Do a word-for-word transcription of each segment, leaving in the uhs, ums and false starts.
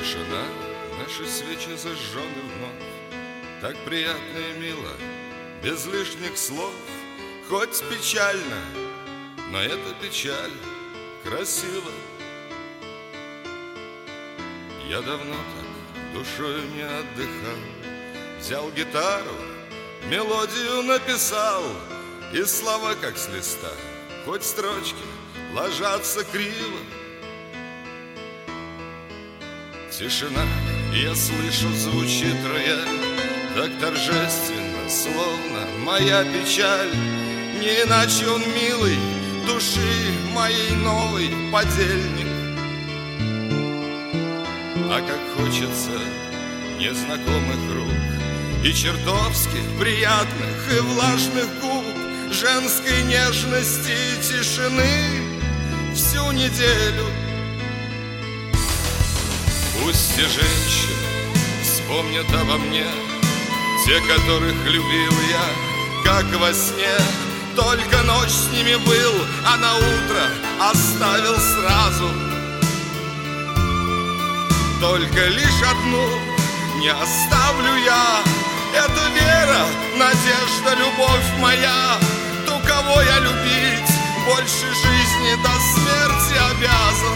Тишина, наши свечи зажжены вновь. Так приятно и мило, без лишних слов. Хоть печально, но эта печаль красива. Я давно так душою не отдыхал. Взял гитару, мелодию написал, и слова как с листа, хоть строчки ложатся криво. Тишина, я слышу, звучит рояль, так торжественно, словно моя печаль. Не иначе он милый, души моей новый подельник. А как хочется незнакомых рук и чертовски приятных и влажных губ, женской нежности и тишины всю неделю. Пусть и женщины вспомнят обо мне, те, которых любил я, как во сне. Только ночь с ними был, а на утро оставил сразу. Только лишь одну не оставлю я. Это вера, надежда, любовь моя. Ту, кого я любить больше жизни до смерти обязан.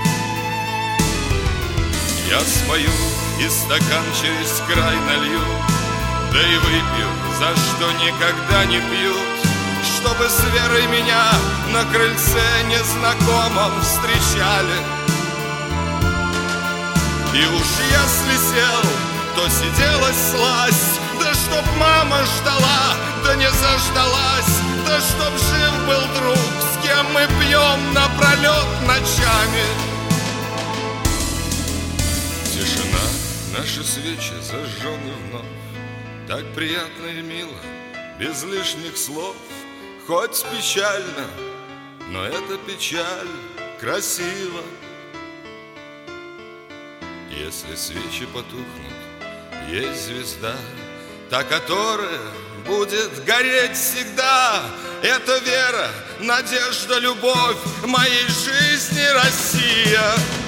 Я спою и стакан через край налью, да и выпью, за что никогда не пьют, чтобы с верой меня на крыльце незнакомом встречали. И уж если сел, то сиделась сласть, да чтоб мама ждала, да не заждалась, да чтоб жив был друг, с кем мы пьем напролет ночами. Тишина, наши свечи зажжены вновь. Так приятно и мило, без лишних слов. Хоть печально, но эта печаль красива. Если свечи потухнут, есть звезда, та, которая будет гореть всегда. Это вера, надежда, любовь моей жизни, Россия.